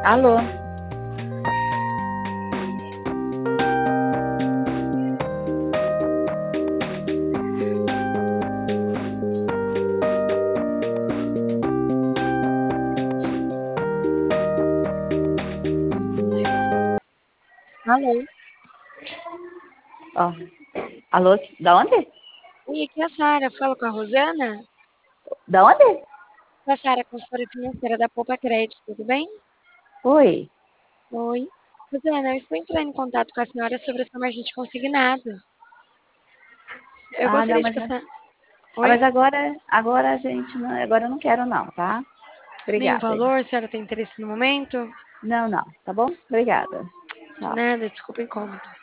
Alô? Alô? Ó, alô, da onde? Oi, aqui é a Sara. Falo com a Rosana? Da onde? É a Sara, consultora financeira da Poupa Crédito, tudo bem? Oi. Oi. Rosana, eu estou entrando em contato com a senhora sobre a sua margem de consignado. Eu Ah, não, gostaria de mas, passar. Oi? mas agora a gente não, agora eu não quero não, tá? Nenhum Obrigada. valor? A senhora tem interesse no momento? Não, não, tá bom? Obrigada. De Tchau. nada, desculpa o incômodo.